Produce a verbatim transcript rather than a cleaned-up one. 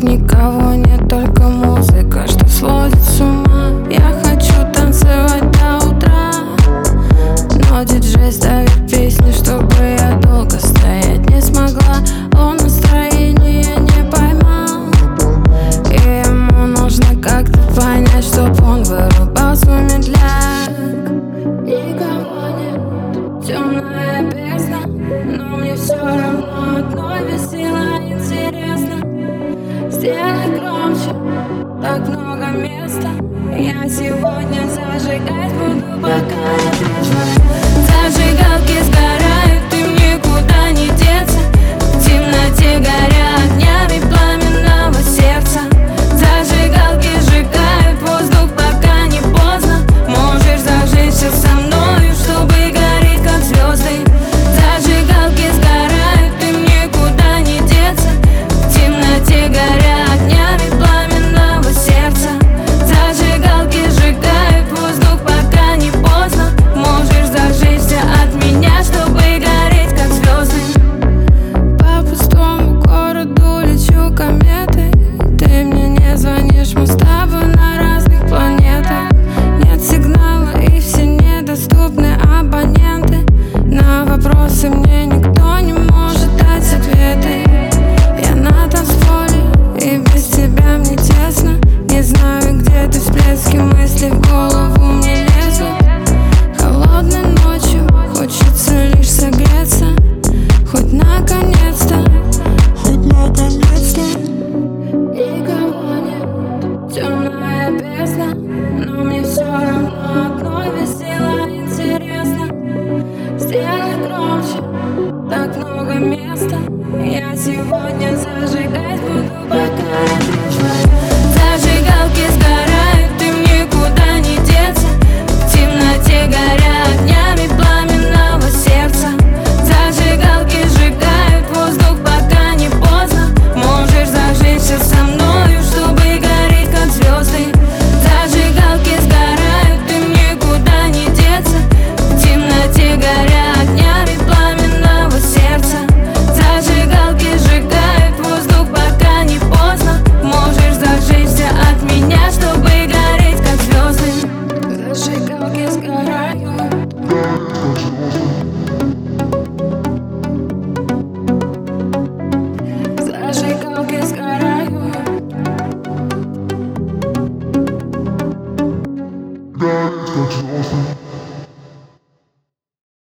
никого нет, только музыка, что сводит с ума. Я хочу танцевать до утра, но диджей ставит песни, чтобы я долго стоять не смогла. Он настроение не поймал, и ему нужно как-то понять, чтоб он вырубал свой медляк. Никого нет, темная бездна, но мне все равно одной весело, интересно. Сделай громче, так много места. Я сегодня зажигать буду, пока не трезвая. Зажигалки сгорают, им никуда не деться. В темноте горя огнями пламенного сердца. Зажигалки сжигают воздух, пока не поздно. Можешь зажечься со мною, чтобы гореть как звезды. Зажигалки сгорают, им никуда не деться. В темноте горя огнями пламенного сердца. Зажигалки сжигают воздух, пока не поздно. Можешь зажечься от меня, чтобы гореть как звезды. По пустому городу лечу кометой. Ты мне не звонишь, мы с тобой на разных планетах. Нет сигнала и все недоступны абоненты. На вопросы мне никто не может дать ответы. Я на танцполе, и без тебя мне тесно. Не знаю, где ты, всплески мыслей в голову мне лезут. Холодной ночью хочется лишь согреться. Хоть наконец-то, хоть наконец-то. Никого нет, темная бездна, но мне все равно одной весело, интересно. Сделай громче, так много места. Я сегодня зажигать буду, пока не трезвая. Зажигалки сгорают, им никуда не деться. В темноте горя огнями пламенного сердца. Зажигалки сжигают воздух, пока не поздно. Можешь зажечься со мною, чтобы гореть как звезды. Зажигалки сгорают, им никуда не деться. В темноте горя огнями пламенного сердца. Зажигалки сжигают воздух, пока не поздно. Можешь зажечься от меня, чтобы гореть как звезды. Зажигалки сгорают.